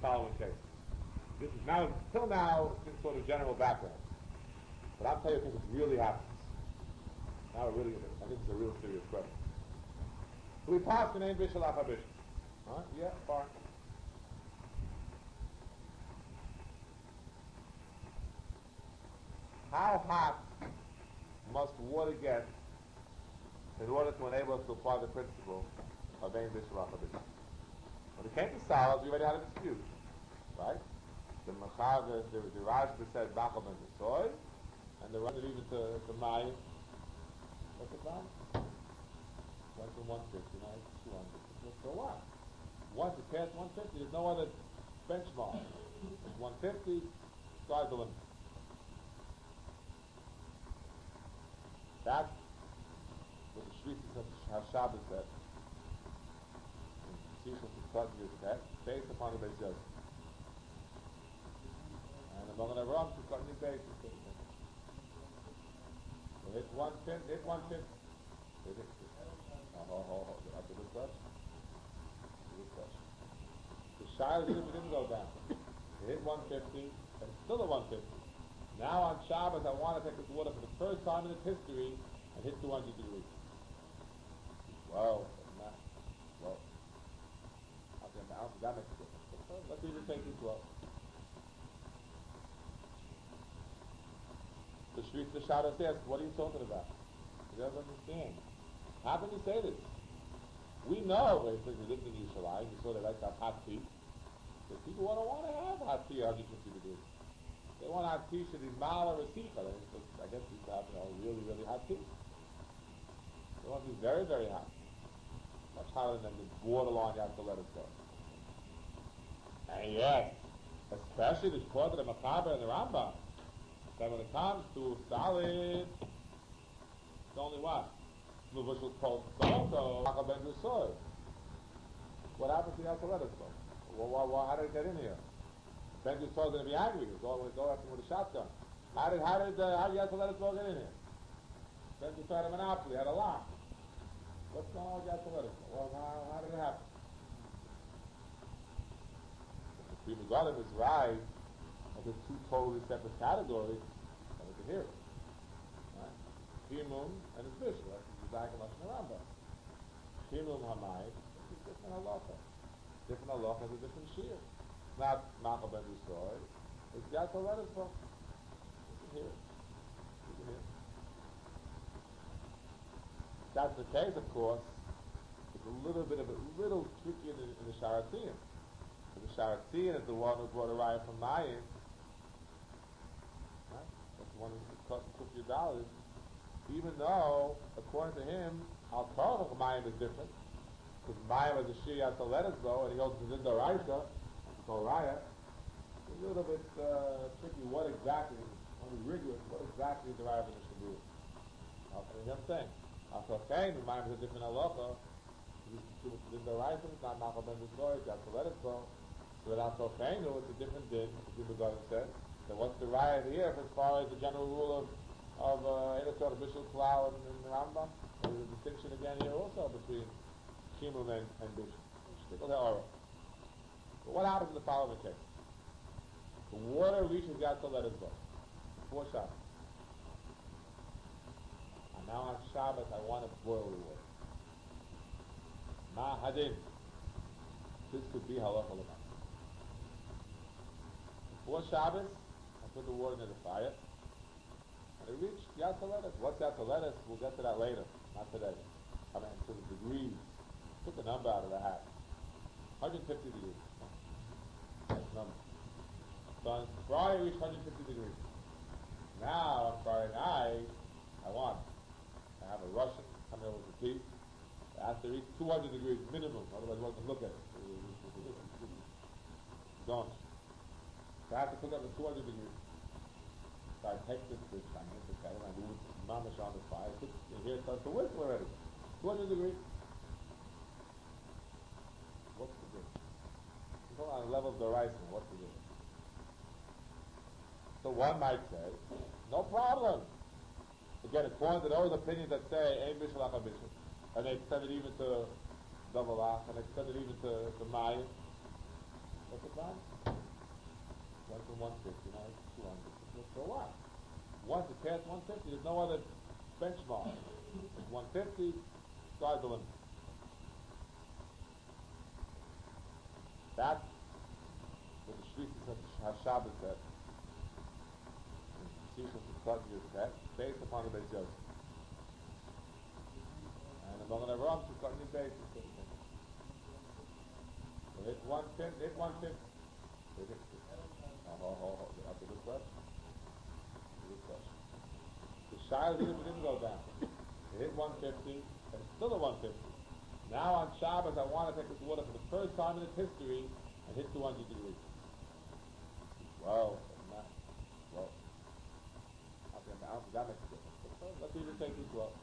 following case. This is now, till now, this sort of general background. But I'll tell you if it really happens. Now it really, I think it's a real serious question. Do we pass the name Bishal Acha Bishal? Huh? Yeah, fine. How hot must water get in order to enable us to apply the principle of Ein Bishal Acha Bishal? When it came to solids, we already had a dispute, right? The Mechaber, the Rashba said Bachal ben Soy, and the run it even to Mayim. What's it about? Went from 150, now it's 200. So what? Once it passed 150, there's no other benchmark. It's 150, sky's the limit. That's what the Shvisa HaShabbos said. And based upon the Beis Yosef. And the Magen Avraham is cutting his base. So hit 150, hit 150. That's a good question. The Shire didn't go down. It hit 150, and it's still a 150. Now on Shabbos, I want to take this water for the first time in its history and hit 200 degrees. Well, that makes a difference. Let's even take this well. The Shvisa HaShabbos says, what are you talking about? He doesn't understand. How can you say this? We know, we lived in Yerushalayim, we saw they like to have hot tea. So people don't want to have hot tea at 150 degrees. They want hot tea should be mala or sikha. I guess people have really, really hot tea. They want to be very, very hot. Much hotter than the borderline you have to let it go. And yes, especially the Shkot, the Mechaber, and the Rambam, that when it comes to solid, it's only what? What happens if you have to let it go? Well, how did it get in here? Ben Yisrael is going to be angry. He's going to go after him with a shotgun. How did you have to let it go get in here? Ben Yisrael had a monopoly, had a lock. What's going on? You have to let it go. Well, how did it happen? If the Garden is right, and there's two totally separate categories, then we can hear it. Right? Chimum and his bishul. That's the Zayik and Lashon Rambam. Chimum Hamayim is different halacha. Different halacha is a different shear. It's not Machal ben Yisrael. It's Yad Toledo's book. You can hear it. You can hear it. That's the case, of course. It's a little tricky in the Sharatiyim. The Sharatiyim is the one who brought a raya from Mayim. Right? That's the one who took your dollars. Even though, according to him, Al Torah Mayim is different. Because Mayim is a Shiyat Toledo's bow, and he goes to the Doraisa, called raya. It's a little bit tricky. What exactly, rigorous, what exactly is the raya of the Mishnah? You know what I'm saying? After saying the Mayim is a different halacha, the Doraisa is not Machal ben Yisrael, it's Yad Toledo's bow. So that after saying it's a different din, as the Garden said. So what's the raya here as far as the general rule of Eretzor, Bishul, Klau, and Rambam? There's a distinction again here also between Chimum and Bishul. But what happens in the following case? The water reaches out to let it go. Before Shabbos. And now on Shabbos I want to boil the water. Ma Hadin. This could be halacha l'masa. Before Shabbos, I put the water in the fire. And it reached Yad Toledos. What's Yad Toledos? We'll get to that later. Not today. I mean, to the degrees. Took the number out of the hat. 150 degrees. That's the number. So on Friday, we reached 150 degrees. Now, on Friday night, I have a Russian coming over with the tea. It has to reach 200 degrees minimum, otherwise you won't look at it. Don't. So I have to cook up to 200 degrees. So I take this fish, I make the kettle, I move it mamish on the fire. Here it starts to whistle already. 200 degrees. What's the difference? It's on the level of the rice now. What's the difference? So one might say, no problem. Again, according to those opinions that say, Ein Bishul Acha Bishul, and they extend it even to Davalach, and they extend it even to Mayim, What's the plan? Went from 150, now it's 200. So what? Once it passed 150, there's no other benchmark. It's 150, sky's the limit. That's what the Shlichus HaShabbos said. Sichos HaKlal said, based upon the Beis Yosef. And the Magen Avraham should cut new basis. So hit 150, hit 150. That's a good question. Good question. The Shiloh didn't go down. It hit 150, and it's still at 150. Now on Shabbos, I want to take this water for the first time in its history and hit 200 degrees. Well, I don't think that makes a difference. Let's even take this well.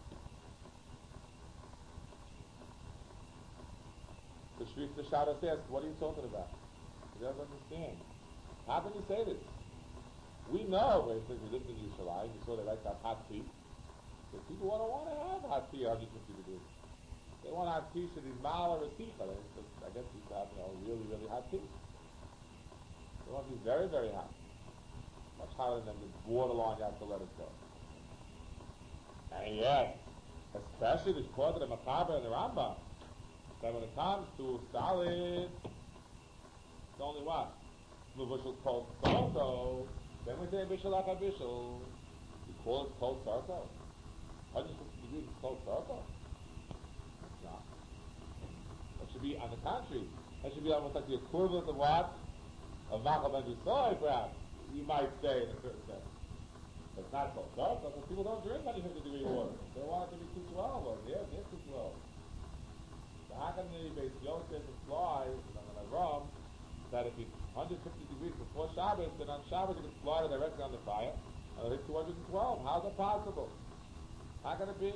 The Shriek the Shabbos says, what are you talking about? He doesn't understand. How can you say this? We know, when we lived in Yerushalayim, we saw they like to have hot tea. But people don't want to have hot tea at 150 degrees. They want hot tea to be mal or a sikha. I guess you have really, really hot tea. They want to be very, very hot. Much hotter than the borderline you have to let it go. And yet, especially this quote of the Machaber and the Rambam, that when it comes to solid, it's only what? Mavushal's cold sarko. Then we say bishul aka bishul. You call it cold sarko? 150 degrees is cold sarko? It's not. That should be, on the contrary, that should be almost like the equivalent of what? Of Machal Ben Dusoy, perhaps. You might say in a certain sense. But it's not cold sarko, because people don't drink 150 degree water. They want it to be 212, or near 212. So how can the Beis Yosef imply, on the Ram, that if it's 150 degrees before Shabbos, then on Shabbos you can slide it directly on the fire, and it'll hit 212. How's it possible? How can it be?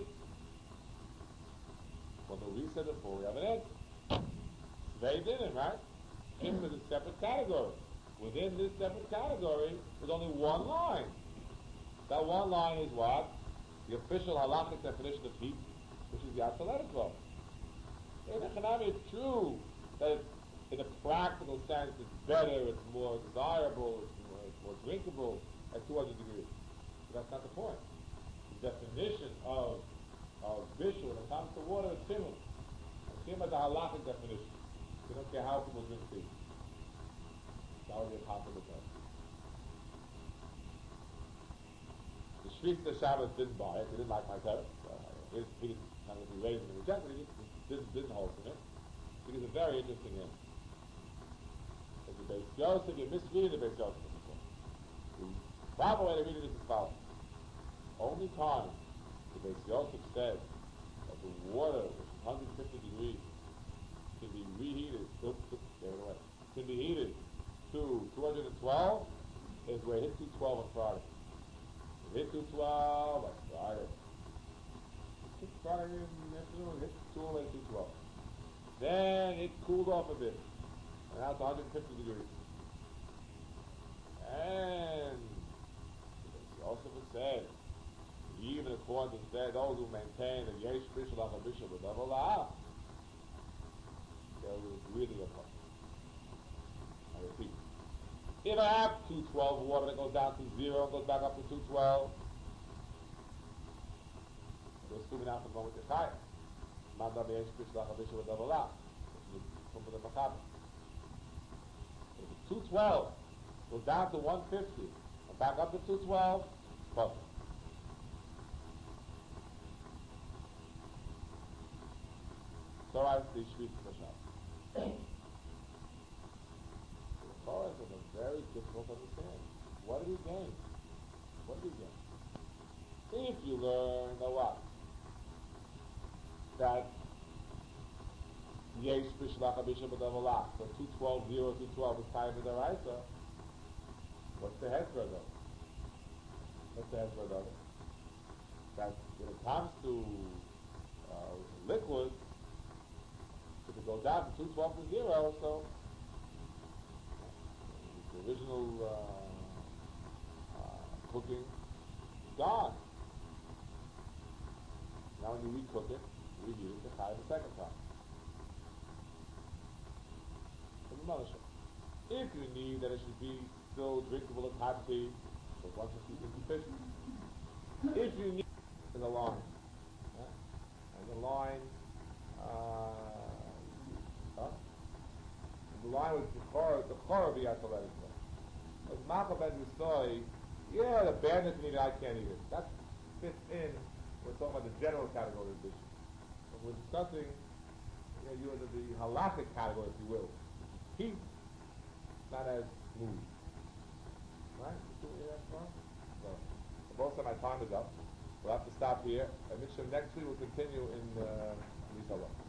Well, we said before, we have an answer. They didn't, right? Kim is a separate category. Within this separate category, there's only one line. That one line is what? The official halachic definition of heat, which is the Atzalet. In economy, it's true that in a practical sense it's better, it's more desirable, it's more drinkable at 200 degrees. But that's not the point. The definition of bishul when it comes to water is similar. Similar to halachic definition. You don't care how people drink tea. That would be a possible thing. The Shriek the Shabbos didn't buy it. He didn't like my teretz. He didn't not going to be raised and rejected. He didn't hold to it. Because it's a very interesting end. As the Beis Yosef, you're misreading the Beis Yosef. The proper way to read it is as follows. Only time the Beis Yosef said that the water, which is 150 degrees, can be reheated, can be heated to 212, is where it hit 212 on Friday. It hit 212 on Friday. It hit Friday in the afternoon, it hit 212. Then it cooled off a bit. And now it's 150 degrees. And he also said, even according to those who maintain that Yesh Bishul Aka Bishul B'Davar La'ah, there was really a problem. I repeat. If I have 212 water that goes down to 0 and goes back up to 212, we're assuming out for the moment you're tired. Manda Yesh Bishul Aka Bishul B'Davar La'ah. From the Machaber. If it's 212 goes down to 150 and back up to 212, perfect. So I see Shvius Mashal. The Torah is very difficult to understand. What did he gain? What did he gain? If you learn the what? That Yesh Bishul Aka Bishul B'Davar La'ah. So 212, 212 is time in the Raisa. What's the Hezbollah though? What's the Hezbollah though? That when it comes to liquid, if it goes down from 212 to 0, so the original cooking is gone. Now when you recook it, reheat it to high the second time. If you need, then it should be still drinkable as hot tea, but once it's sufficient. If you need, there's a line. And the line, the line was the Chor of Yatzalet. As Malka Ben Yisai, yeah, the badness needed, I can't eat it. That fits in, we're talking about the general category of dishes. But we're discussing, the halachic category, if you will. Heat, not as smooth. Right? You see what you're so, both of my time is up. We'll have to stop here. And next week we'll continue in Mishalach.